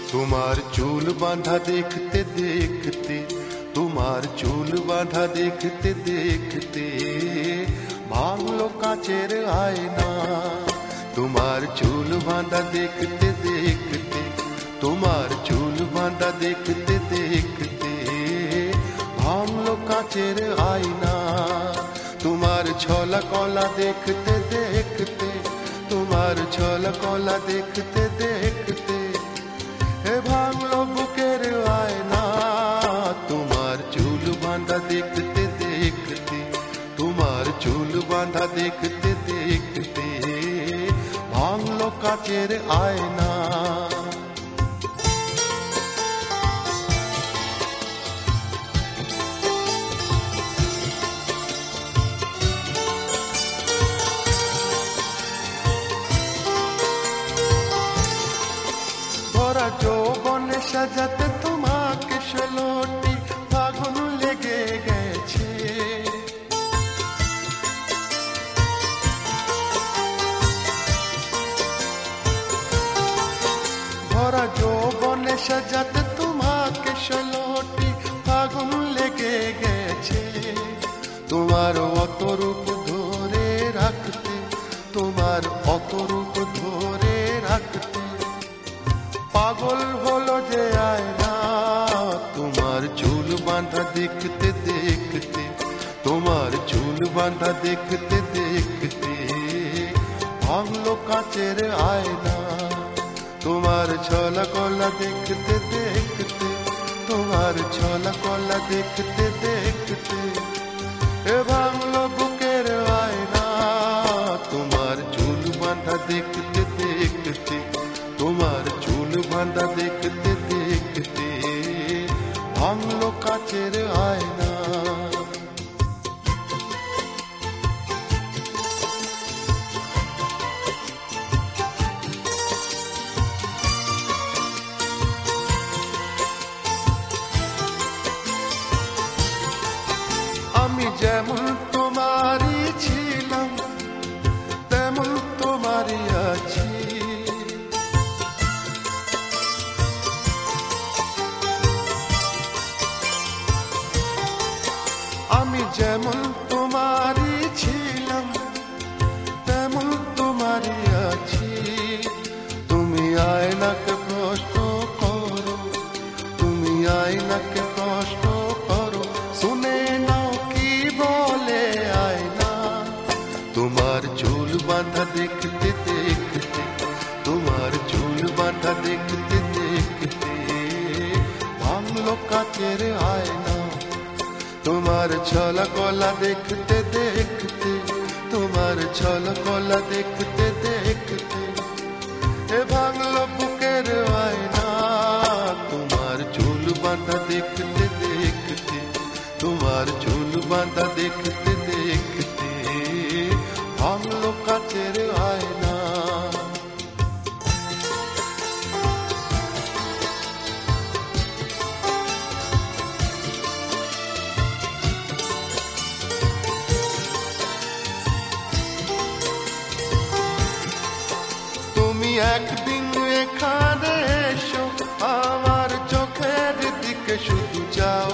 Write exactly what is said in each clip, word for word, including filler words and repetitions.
তোমার চুল বাঁধা দেখতে দেখতে, তোমার চুল বাঁধা দেখতে দেখতে ভাঙলো কাচের আয়না। তোমার চুল বাঁধা দেখতে দেখতে, তোমার চুল বাঁধা দেখতে দেখতে ভাঙলো কাচের আয়না। তোমার ছলা কলা দেখতে দেখতে, তোমার ছলা কলা দেখতে দেখতে হে ভাঙলো বুকের আয়না। তোমার চুল বাঁধা দেখতে দেখতে, তোমার চুল বাঁধা দেখতে দেখতে ভাঙলো কাচের আয়না। ভরা যৌবনে সাজাতে তোমাকে ষোলোটি ফাগুন লেগে গেছে। ভরা যৌবনে সাজাতে তোমাকে ষোলোটি ফাগুন লেগে গেছে। তোমার অত রূপ ধরে রাখতে, তোমার অত রূপ ধরে রাখতে পাগল হলো যে আয়না। তোমার চুল বাঁধা দেখতে দেখতে, তোমার চুল বাঁধা দেখতে দেখতে ভাঙলো কাচের আয়না। তোমার ছলা কলা দেখতে দেখতে, তোমার ছলা কলা দেখতে দেখতে এ ভাঙলো বুকের আয়না। তোমার চুল বাঁধা দেখতে দেখতে, তোমার চুল বাঁধা দেখতে দেখতে ভাঙলো কাচের আয়না। আমি যেমন তোমারই ছিলাম তেমন তোমারই আছি। আমি যেমন তোমারই ছিলাম তেমন তোমারই আছি। তুমি আয়নাকে প্রশ্ন করো, তুমি আয়নাকে প্রশ্ন করো, শুনে নাও কি বলে আয়না। তোমার চুল বাঁধা দেখতে দেখতে, তোমার চুল বাঁধা দেখতে দেখতে ভাঙলো কাচের আয়না। তোমার ছলা কলা দেখতে দেখতে, তোমার ছলা কলা দেখতে দেখতে এ ভাঙলো বুকের আয়না। তোমার চুল বাঁধা দেখতে দেখতে, তোমার চুল বাঁধা দেখতে দেখতে ভাঙলো কাচের আয়না। একদিন এখানে এসো, আমার চোখের দিকে শুধু যাও।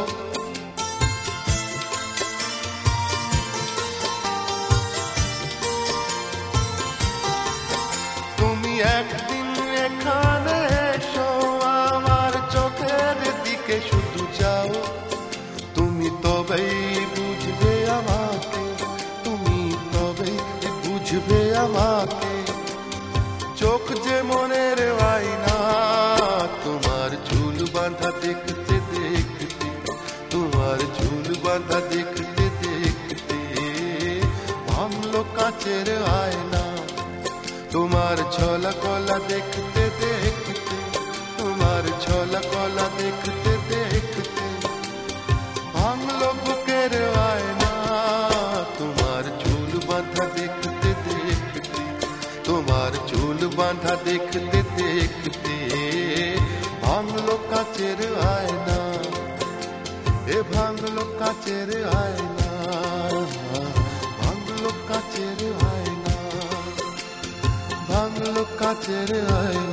তুমি একদিন এখানে এসো, আমার চোখের দিকে শুধু যাও। তুমি তবেই বুঝবে আমাকে, তুমি তবেই বুঝবে আমাকে। চোখ যে মনের আয়না। তোমার চুল বাঁধা দেখতে দেখতে, তোমার চুল বাঁধা দেখতে দেখতে ভাঙলো কাচের আয়না। তোমার ছলা কলা দেখতে দেখতে, তোমার ছলা কলা দেখতে দেখতে ভাঙলো বুকের আয়না। তোমার চুল বাঁধা দেখতে দেখতে, তোমার চুল বাঁধা দেখতে দেখতে ভাঙলো কাচের আয়না। এ ভাঙলো কাচের আয়না, ভাঙলো কাচের আয়না, ভাঙলো কাচের আয়না।